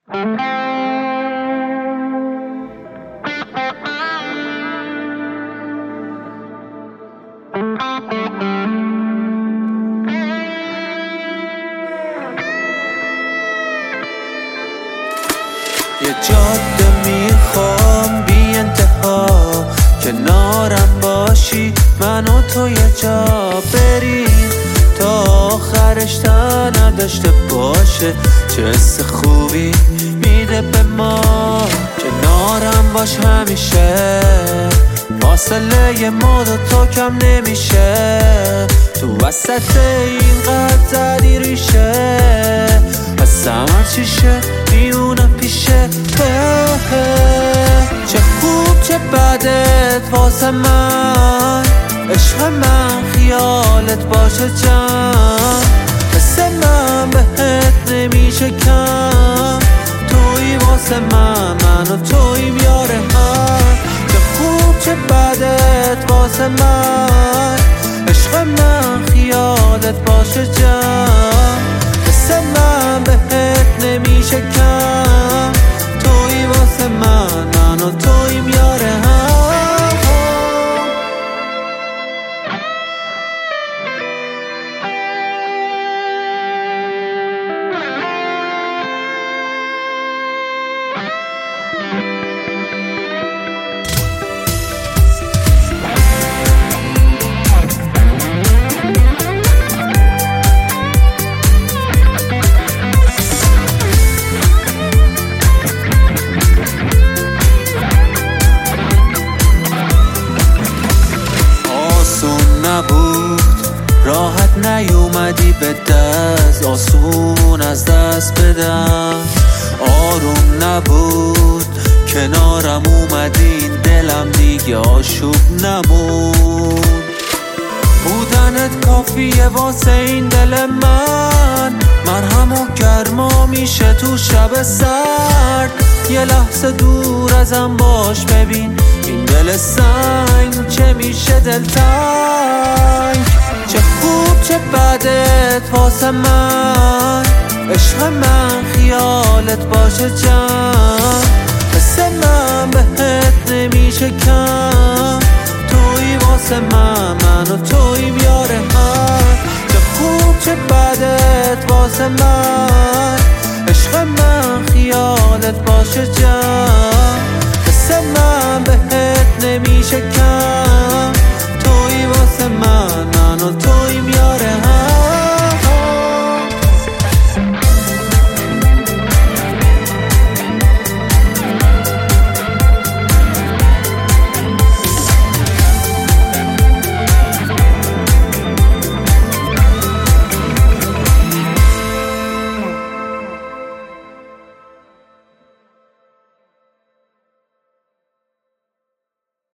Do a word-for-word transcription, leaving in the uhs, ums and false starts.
یه جاده میخوام بی انتها، کنارم باشی من و تو یه جا بریم تا آخرش تا نداشته باشه. چه حس خوبی میده به ما، کنارم باش همیشه، فاصله ما دو تا کم نمیشه. تو وسط اینقدر زدی ریشه، از همه چیشه میونم پیشه. چه خوب چه بدت واسه من، عشق من خیالت باشه جان. حس من بهت نمیشه کم، توی واسه من، من و تویم یار هم. چه خوب چه بدت واسه من، عشق من خیالت باشه جان. حس من بهت نمیشه کم، توی واسه من، من و تویم یار هم. نبود راحت نیومدی به دست، آسون از دست بدم. آروم نبود کنارم اومدی، دلم دیگه آشوب نمون. بودنت کافیه واسه این دل من، مرهم و گرما میشه تو شب سرد. یه لحظه دور ازم باش ببین این دل سنگ چه میشه دلتنگ. چه خوب چه بدت واسه من، عشق من خیالت باشه جان. حس من بهت نمیشه کم، توی واسه من، من و تویم یار هم. چه خوب چه بدت واسه من، عشق من خیالت باشه جان. حس من بهت نمیشه کم، توی واسه من، من و تویم یار هم.